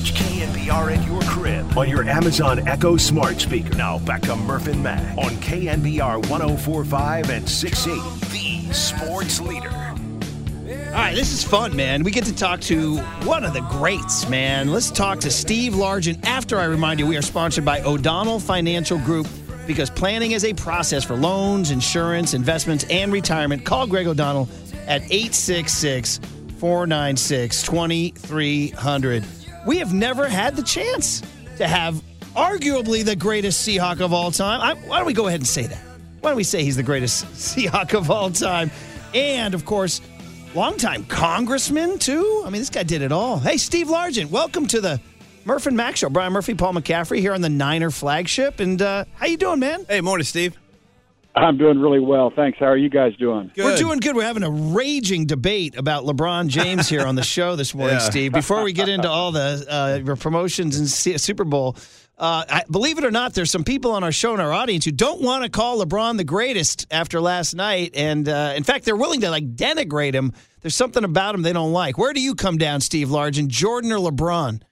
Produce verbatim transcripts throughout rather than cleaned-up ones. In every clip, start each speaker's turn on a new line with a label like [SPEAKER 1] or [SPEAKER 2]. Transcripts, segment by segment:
[SPEAKER 1] Catch K N B R at your crib on your Amazon Echo smart speaker. Now back to Murph and Mac on K N B R one oh four point five and six eighty, the sports leader.
[SPEAKER 2] All right, this is fun, man. We get to talk to one of the greats, man. Let's talk to Steve Largent. After I remind you, we are sponsored by O'Donnell Financial Group, because planning is a process for loans, insurance, investments, and retirement. Call Greg O'Donnell at eight six six, four nine six, two three zero zero. We have never had the chance to have arguably the greatest Seahawk of all time. I, why don't we go ahead and say that? Why don't we say he's the greatest Seahawk of all time? And, of course, longtime congressman, too. I mean, this guy did it all. Hey, Steve Largent, welcome to the Murph and Mac Show. Brian Murphy, Paul McCaffrey here on the Niner flagship. And uh, how you doing, man?
[SPEAKER 3] Hey, morning, Steve.
[SPEAKER 4] I'm doing really well. Thanks. How are you guys doing?
[SPEAKER 2] Good. We're doing good. We're having a raging debate about LeBron James here on the show this morning, yeah. Steve. Before we get into all the uh, promotions and Super Bowl, uh, I, believe it or not, there's some people on our show in our audience who don't want to call LeBron the greatest after last night. And, uh, in fact, they're willing to, like, denigrate him. There's something about him they don't like. Where do you come down, Steve Largent, Jordan or LeBron?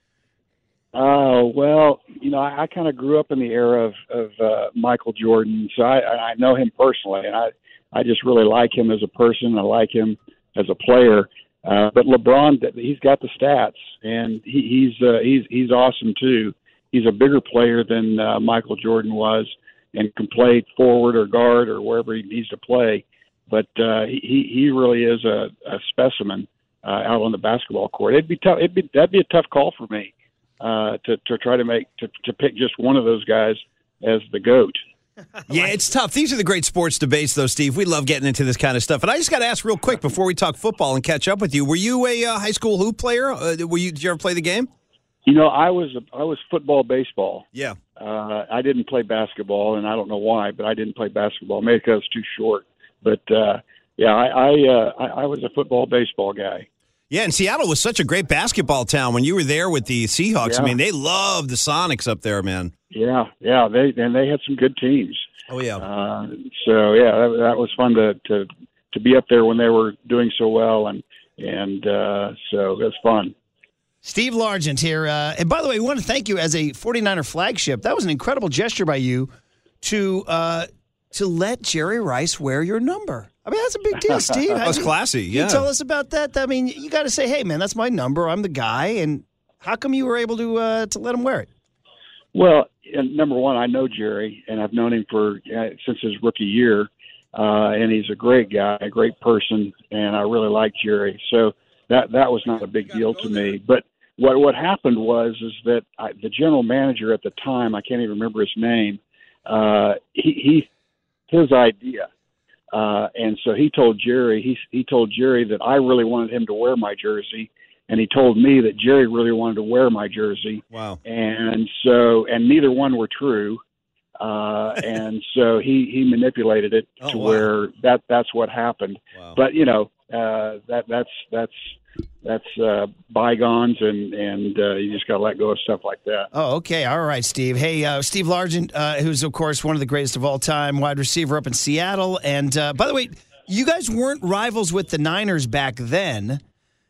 [SPEAKER 4] Oh, uh, well, you know, I, I kind of grew up in the era of, of uh, Michael Jordan, so I, I know him personally, and I, I just really like him as a person. I like him as a player. Uh, but LeBron, he's got the stats, and he, he's uh, he's he's awesome too. He's a bigger player than uh, Michael Jordan was, and can play forward or guard or wherever he needs to play. But uh, he he really is a, a specimen uh, out on the basketball court. It'd be tough. It'd be that'd be a tough call for me. Uh, to, to try to make to, to pick just one of those guys as the GOAT.
[SPEAKER 3] Yeah, it's tough. These are the great sports debates, though, Steve. We love getting into this kind of stuff. And I just got to ask real quick before we talk football and catch up with you. Were you a uh, high school hoop player? Uh, were you? Did you ever play the game?
[SPEAKER 4] You know, I was I was football, baseball.
[SPEAKER 3] Yeah.
[SPEAKER 4] Uh, I didn't play basketball, and I don't know why, but I didn't play basketball. Maybe because I was too short. But uh, yeah, I I, uh, I I was a football, baseball guy.
[SPEAKER 3] Yeah, and Seattle was such a great basketball town when you were there with the Seahawks. Yeah. I mean, they loved the Sonics up there, man.
[SPEAKER 4] Yeah, yeah, they and they had some good teams.
[SPEAKER 3] Oh yeah.
[SPEAKER 4] Uh, so yeah, that, that was fun to, to to be up there when they were doing so well, and and uh, so it was fun.
[SPEAKER 2] Steve Largent here, uh, and by the way, we want to thank you as a forty-niner flagship. That was an incredible gesture by you to uh, to let Jerry Rice wear your number. I mean, that's a big deal, Steve.
[SPEAKER 3] That was classy, yeah.
[SPEAKER 2] Can you tell us about that? I mean, you got to say, hey, man, that's my number. I'm the guy. And how come you were able to uh, to let him wear it?
[SPEAKER 4] Well, number one, I know Jerry, and I've known him for uh, since his rookie year, uh, and he's a great guy, a great person, and I really like Jerry. So that that was not a big deal to me. But what what happened was is that I, the general manager at the time, I can't even remember his name, uh, he, he his idea. Uh, and so he told Jerry, he, he told Jerry that I really wanted him to wear my jersey. And he told me that Jerry really wanted to wear my jersey.
[SPEAKER 3] Wow.
[SPEAKER 4] And so, and neither one were true. Uh, and so he, he manipulated it
[SPEAKER 3] oh,
[SPEAKER 4] to
[SPEAKER 3] wow.
[SPEAKER 4] where that, that's what happened.
[SPEAKER 3] Wow.
[SPEAKER 4] But, you know, uh, that, that's, that's, that's, uh, bygones, and, and, uh, you just got to let go of stuff like that.
[SPEAKER 2] Oh, okay. All right, Steve. Hey, uh, Steve Largent, uh, who's, of course, one of the greatest of all time, wide receiver up in Seattle. And, uh, by the way, you guys weren't rivals with the Niners back then.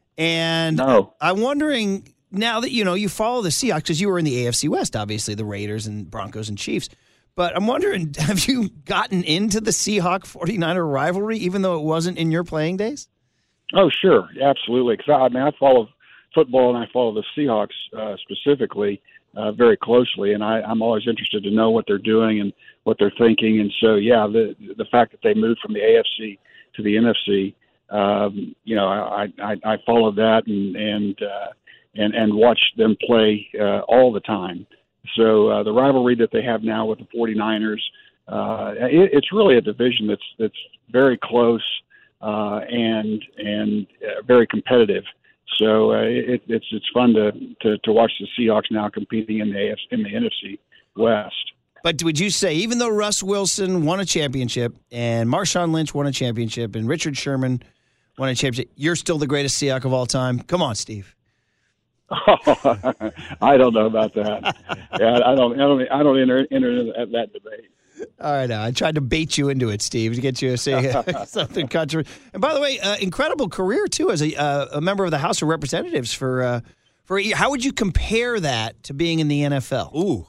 [SPEAKER 2] And
[SPEAKER 4] no.
[SPEAKER 2] I'm wondering, now that, you know, you follow the Seahawks, because you were in the A F C West, obviously, the Raiders and Broncos and Chiefs. But I'm wondering, have you gotten into the Seahawk forty-niner rivalry, even though it wasn't in your playing days?
[SPEAKER 4] Oh, sure. Absolutely. Because I, I mean, I follow football, and I follow the Seahawks uh, specifically uh, very closely. And I, I'm always interested to know what they're doing and what they're thinking. And so, yeah, the the fact that they moved from the A F C to the N F C, um, you know, I, I, I followed that and and, uh, and and watched them play uh, all the time. So uh, the rivalry that they have now with the forty-niners, uh, it, it's really a division that's that's very close uh, and and uh, very competitive. So uh, it, it's it's fun to, to, to watch the Seahawks now competing in the A F C, in the N F C West.
[SPEAKER 2] But would you say, even though Russ Wilson won a championship and Marshawn Lynch won a championship and Richard Sherman won a championship, you're still the greatest Seahawk of all time? Come on, Steve.
[SPEAKER 4] Oh, I don't know about that. Yeah, I don't. I don't. I don't enter, enter into that debate.
[SPEAKER 2] All right, now I tried to bait you into it, Steve, to get you to say something controversial. And by the way, uh, incredible career too as a uh, a member of the House of Representatives for uh, For how would you compare that to being in the N F L?
[SPEAKER 3] Ooh.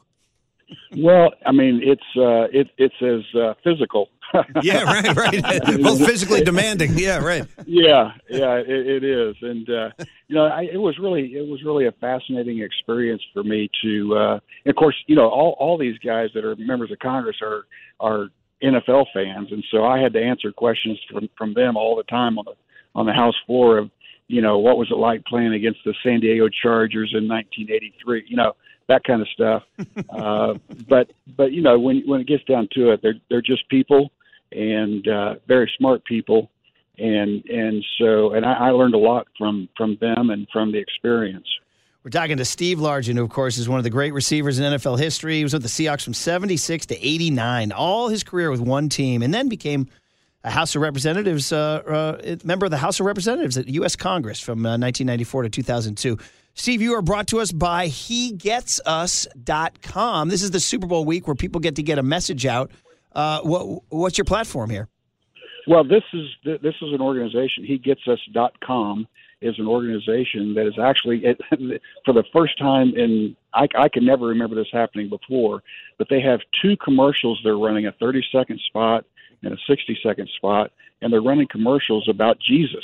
[SPEAKER 4] Well, I mean, it's uh, it, it's as uh, physical.
[SPEAKER 3] Yeah, right, right. Both physically demanding. Yeah, right.
[SPEAKER 4] Yeah, yeah, it, it is, and uh, you know, I, it was really it was really a fascinating experience for me to. Uh, and of course, you know, all all these guys that are members of Congress are are N F L fans, and so I had to answer questions from from them all the time on the on the House floor of, you know, what was it like playing against the San Diego Chargers in nineteen eighty-three, you know, that kind of stuff. uh, but, but, you know, when, when it gets down to it, they're, they're just people and uh, very smart people. And, and so, and I, I learned a lot from, from them and from the experience.
[SPEAKER 2] We're talking to Steve Largent, who, of course, is one of the great receivers in N F L history. He was with the Seahawks from seventy-six to eighty-nine, all his career with one team, and then became a House of Representatives, uh, uh, member of the House of Representatives at U S Congress from uh, nineteen ninety-four to two thousand two. Steve, you are brought to us by he gets us dot com. This is the Super Bowl week where people get to get a message out. Uh, what, what's your platform here?
[SPEAKER 4] Well, this is this is an organization. he gets us dot com is an organization that is actually, it, for the first time in, I, I can never remember this happening before, but they have two commercials they're running, a thirty-second spot and a sixty-second spot, and they're running commercials about Jesus.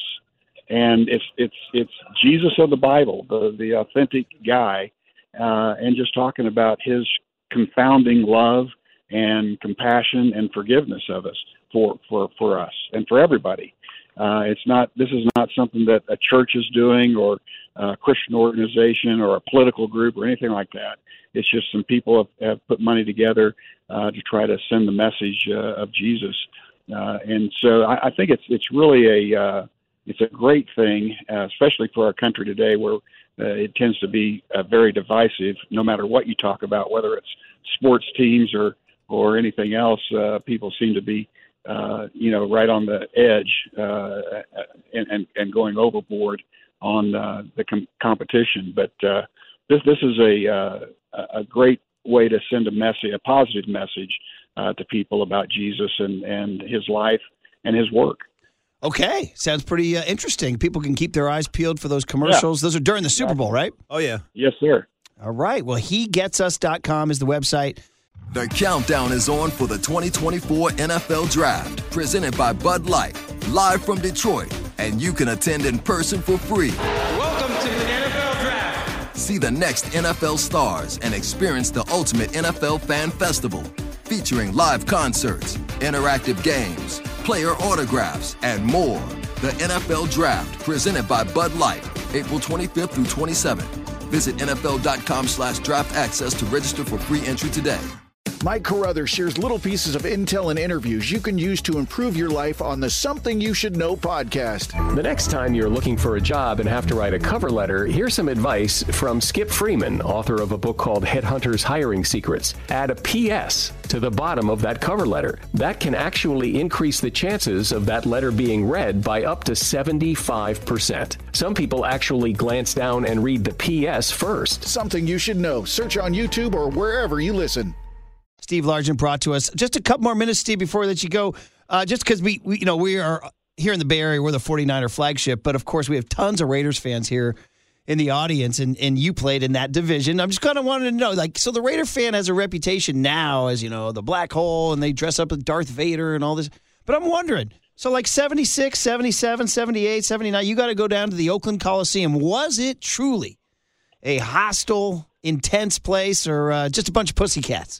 [SPEAKER 4] And it's it's it's Jesus of the Bible, the, the authentic guy, uh, and just talking about his confounding love and compassion and forgiveness of us for, for, for us and for everybody. Uh, it's not. This is not something that a church is doing or a Christian organization or a political group or anything like that. It's just some people have, have put money together uh, to try to send the message uh, of Jesus, uh, and so I, I think it's it's really a uh, it's a great thing, uh, especially for our country today, where uh, it tends to be uh, very divisive. No matter what you talk about, whether it's sports teams or or anything else, uh, people seem to be uh, you know right on the edge uh, and, and and going overboard on uh, the com- competition. But uh, this this is a uh, a great way to send a message, a positive message uh, to people about Jesus and, and his life and his work.
[SPEAKER 2] Okay. Sounds pretty uh, interesting. People can keep their eyes peeled for those commercials. Yeah. Those are during the Super Bowl, right?
[SPEAKER 3] Oh, yeah.
[SPEAKER 4] Yes, sir.
[SPEAKER 2] All right. Well, he gets us dot com is the website.
[SPEAKER 5] The countdown is on for the twenty twenty-four N F L Draft, presented by Bud Light, live from Detroit, and you can attend in person for free.
[SPEAKER 6] Welcome to the N F L Draft.
[SPEAKER 5] See the next N F L stars and experience the ultimate N F L fan festival, featuring live concerts, interactive games, player autographs, and more. The N F L Draft, presented by Bud Light, April twenty-fifth through twenty-seventh. Visit N F L dot com slash draft access to register for free entry today.
[SPEAKER 7] Mike Carruthers shares little pieces of intel and interviews you can use to improve your life on the Something You Should Know podcast.
[SPEAKER 8] The next time you're looking for a job and have to write a cover letter, here's some advice from Skip Freeman, author of a book called Headhunters Hiring Secrets. Add a P S to the bottom of that cover letter. That can actually increase the chances of that letter being read by up to seventy-five percent. Some people actually glance down and read the P S first.
[SPEAKER 7] Something You Should Know. Search on YouTube or wherever you listen.
[SPEAKER 2] Steve Largent brought to us. Just a couple more minutes, Steve, before we let you go. Uh, just because we, we, you know, we are here in the Bay Area, we're the forty-niner flagship, but of course we have tons of Raiders fans here in the audience, and, and you played in that division. I'm just kind of wanting to know, like, so the Raider fan has a reputation now as, you know, the black hole, and they dress up as Darth Vader and all this. But I'm wondering, so like seventy-six, seventy-seven, seventy-eight, seventy-nine, you got to go down to the Oakland Coliseum. Was it truly a hostile, intense place, or uh, just a bunch of pussycats?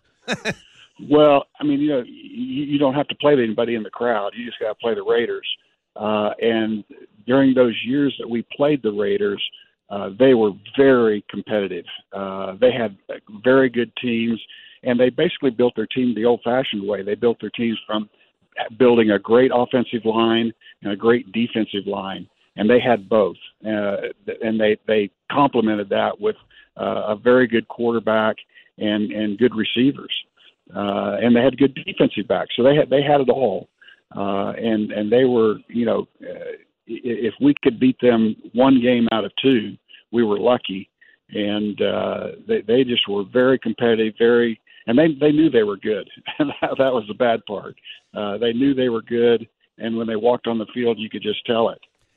[SPEAKER 4] Well, I mean, you know, you, you don't have to play anybody in the crowd. You just got to play the Raiders. Uh, and during those years that we played the Raiders, uh, they were very competitive. Uh, they had very good teams, and they basically built their team the old-fashioned way. They built their teams from building a great offensive line and a great defensive line, and they had both. Uh, and they, they complemented that with uh, a very good quarterback and, and good receivers. Uh, and they had good defensive backs. So they had, they had it all. Uh, and, and they were, you know, uh, if we could beat them one game out of two, we were lucky. And uh, they, they just were very competitive, very, and they, they knew they were good. And that, that was the bad part. Uh, they knew they were good. And when they walked on the field, you could just tell it.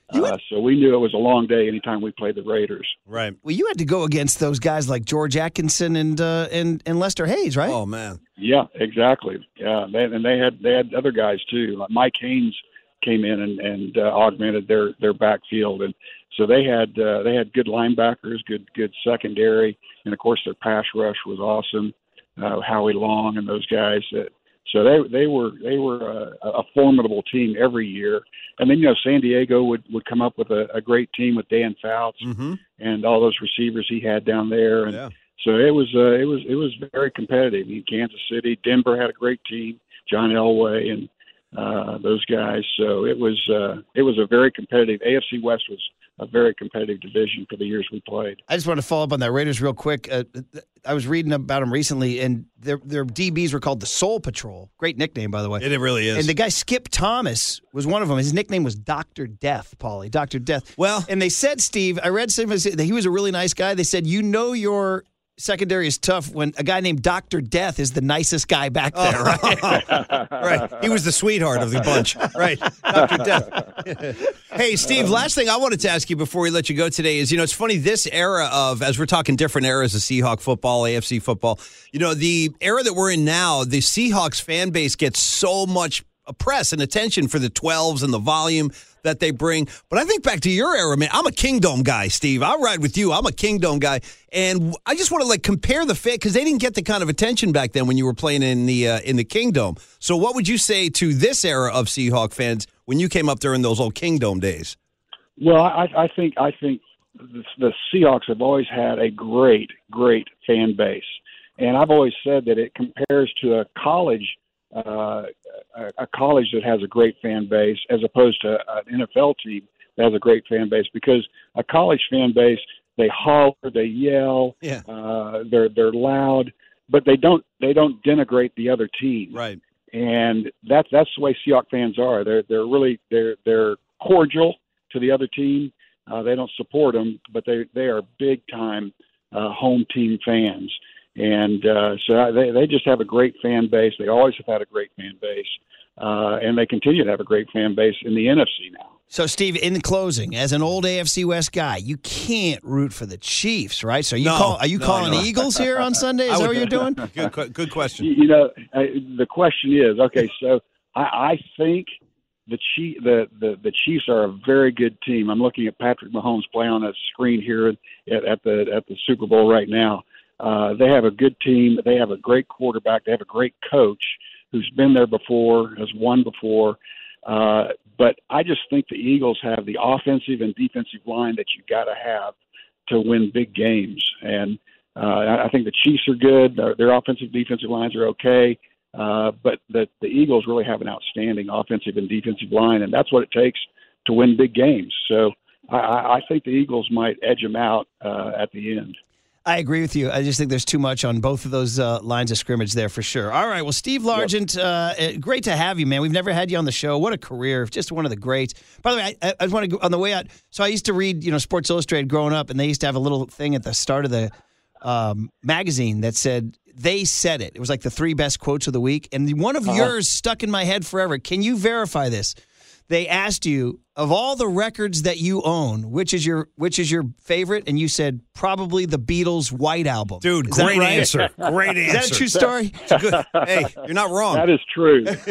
[SPEAKER 4] Uh, so we knew it was a long day anytime we played the Raiders.
[SPEAKER 3] Right.
[SPEAKER 2] Well, you had to go against those guys like George Atkinson and uh, and and Lester Hayes, right?
[SPEAKER 3] Oh man.
[SPEAKER 4] Yeah, exactly. Yeah, they, and they had they had other guys too. Like Mike Haynes came in and, and uh, augmented their, their backfield, and so they had uh, they had good linebackers, good good secondary, and of course their pass rush was awesome. Uh, Howie Long and those guys. Uh, so they they were they were a, a formidable team every year. And then you know San Diego would, would come up with a, a great team with Dan Fouts
[SPEAKER 3] mm-hmm.
[SPEAKER 4] and all those receivers he had down there, and
[SPEAKER 3] yeah.
[SPEAKER 4] so it was uh, it was it was very competitive. I mean, Kansas City, Denver had a great team, John Elway and uh, those guys. So it was uh, it was a very competitive. A F C West was a very competitive division for the years we played.
[SPEAKER 2] I just want to follow up on that Raiders real quick. Uh, I was reading about them recently, and their their D Bs were called the Soul Patrol. Great nickname, by the way.
[SPEAKER 3] It, it really is.
[SPEAKER 2] And the guy Skip Thomas was one of them. His nickname was Doctor Death, Paulie. Doctor Death.
[SPEAKER 3] Well,
[SPEAKER 2] and they said, Steve, I read something that he was a really nice guy. They said, you know your secondary is tough when a guy named Doctor Death is the nicest guy back there, right?
[SPEAKER 3] Right. He was the sweetheart of the bunch. Right. Doctor Death. Hey, Steve, last thing I wanted to ask you before we let you go today is, you know, it's funny, this era of, as we're talking different eras of Seahawk football, A F C football, you know, the era that we're in now, the Seahawks fan base gets so much press and attention for the twelves and the volume that they bring. But I think back to your era, man. I'm a Kingdome guy, Steve. I'll ride with you. I'm a Kingdome guy. And I just want to, like, compare the fit, because they didn't get the kind of attention back then when you were playing in the uh, in the Kingdome. So what would you say to this era of Seahawk fans when you came up during those old Kingdome days?
[SPEAKER 4] Well, I, I think I think the, the Seahawks have always had a great, great fan base. And I've always said that it compares to a college uh, a college that has a great fan base as opposed to an N F L team that has a great fan base, because a college fan base, they holler, they yell,
[SPEAKER 3] yeah.
[SPEAKER 4] uh, they're they're loud, but they don't they don't denigrate the other team.
[SPEAKER 3] Right.
[SPEAKER 4] And that's that's the way Seahawks fans are. They're they're really they're they're cordial to the other team. Uh, they don't support them, but they they are big time uh, home team fans. And uh, so they they just have a great fan base. They always have had a great fan base, uh, and they continue to have a great fan base in the N F C now.
[SPEAKER 2] So, Steve, in closing, as an old A F C West guy, you can't root for the Chiefs, right? So, you
[SPEAKER 3] no,
[SPEAKER 2] call, are you
[SPEAKER 3] no,
[SPEAKER 2] calling
[SPEAKER 3] no.
[SPEAKER 2] Eagles here on Sunday? Is that what you're doing?
[SPEAKER 3] Good, good question.
[SPEAKER 4] You know, uh, the question is, okay, so I, I think the, Chief, the, the the Chiefs are a very good team. I'm looking at Patrick Mahomes play on a screen here at, at the at the Super Bowl right now. Uh, they have a good team. They have a great quarterback. They have a great coach who's been there before, has won before. Uh, but I just think the Eagles have the offensive and defensive line that you got to have to win big games. And uh, I think the Chiefs are good. Their, their offensive, defensive lines are okay. Uh, but the, the Eagles really have an outstanding offensive and defensive line, and that's what it takes to win big games. So I, I think the Eagles might edge them out uh, at the end.
[SPEAKER 2] I agree with you. I just think there's too much on both of those uh, lines of scrimmage there for sure. All right. Well, Steve Largent, yep. uh, great to have you, man. We've never had you on the show. What a career. Just one of the greats. By the way, I, I want to go on the way out. So I used to read, you know, Sports Illustrated growing up, and they used to have a little thing at the start of the um, magazine that said, they said it. It was like the three best quotes of the week. And one of uh-huh. yours stuck in my head forever. Can you verify this? They asked you, of all the records that you own, which is your which is your favorite? And you said probably the Beatles' White Album.
[SPEAKER 3] Dude,
[SPEAKER 2] is
[SPEAKER 3] great
[SPEAKER 2] right?
[SPEAKER 3] answer. Great answer.
[SPEAKER 2] Is that a true story?
[SPEAKER 3] Good. Hey, you're not wrong.
[SPEAKER 4] That is true. that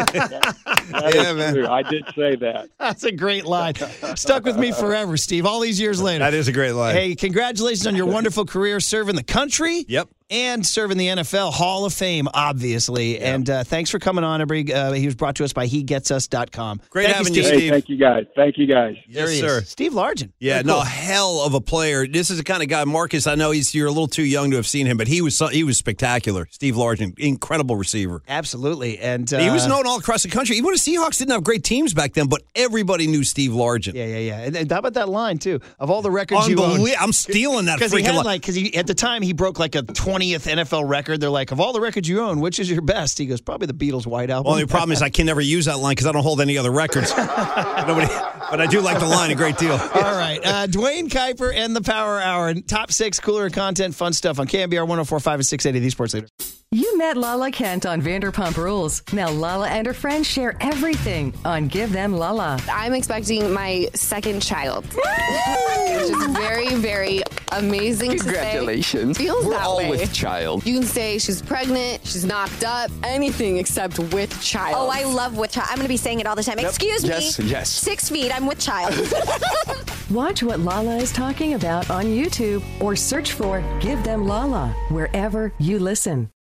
[SPEAKER 4] that
[SPEAKER 3] yeah,
[SPEAKER 4] is
[SPEAKER 3] man.
[SPEAKER 4] true. I did say that.
[SPEAKER 2] That's a great line. Stuck with me forever, Steve, all these years later.
[SPEAKER 3] That is a great line.
[SPEAKER 2] Hey, congratulations on your wonderful career serving the country.
[SPEAKER 3] Yep.
[SPEAKER 2] And serving the N F L Hall of Fame, obviously. Yep. And uh, thanks for coming on, everybody. Uh, he was brought to us by he gets us dot com.
[SPEAKER 3] Great
[SPEAKER 2] thank
[SPEAKER 3] having
[SPEAKER 2] you,
[SPEAKER 3] you,
[SPEAKER 2] Steve.
[SPEAKER 3] Steve.
[SPEAKER 4] Hey, thank you, guys. Thank you, guys.
[SPEAKER 2] There
[SPEAKER 3] yes,
[SPEAKER 2] he
[SPEAKER 3] sir.
[SPEAKER 2] is. Steve Largent.
[SPEAKER 3] Yeah,
[SPEAKER 2] Very
[SPEAKER 3] no,
[SPEAKER 2] cool.
[SPEAKER 3] hell of a player. This is the kind of guy, Marcus, I know he's you're a little too young to have seen him, but he was so, he was spectacular. Steve Largent, incredible receiver.
[SPEAKER 2] Absolutely. And uh,
[SPEAKER 3] he was known all across the country. Even the Seahawks didn't have great teams back then, but everybody knew Steve Largent.
[SPEAKER 2] Yeah, yeah, yeah. And, and how about that line, too? Of all the records you own.
[SPEAKER 3] I'm stealing that
[SPEAKER 2] Because
[SPEAKER 3] freaking
[SPEAKER 2] he had
[SPEAKER 3] line.
[SPEAKER 2] like, because at the time he broke like a twentieth N F L record. They're like, of all the records you own, which is your best? He goes, probably the Beatles' White Album.
[SPEAKER 3] Only problem is I can never use that line because I don't hold any other records. Nobody, but I do like the line a great deal.
[SPEAKER 2] All right. Uh, Dwayne Kuiper and the Power Hour. Top six, cooler content, fun stuff on K N B R one oh four point five and six eighty, the Sports Leader.
[SPEAKER 9] You met Lala Kent on Vanderpump Rules. Now Lala and her friends share everything on Give Them Lala.
[SPEAKER 10] I'm expecting my second child, which is very, very amazing.
[SPEAKER 11] Congratulations.
[SPEAKER 10] To say. Feels
[SPEAKER 11] We're
[SPEAKER 10] that
[SPEAKER 11] all
[SPEAKER 10] way.
[SPEAKER 11] with child.
[SPEAKER 10] You can say she's pregnant, she's knocked up, anything except with child.
[SPEAKER 12] Oh, I love with child. I'm going to be saying it all the time.
[SPEAKER 11] Yep.
[SPEAKER 12] Excuse
[SPEAKER 11] Yes,
[SPEAKER 12] me.
[SPEAKER 11] yes.
[SPEAKER 12] Six feet. I'm with child.
[SPEAKER 9] Watch what Lala is talking about on YouTube or search for Give Them Lala wherever you listen.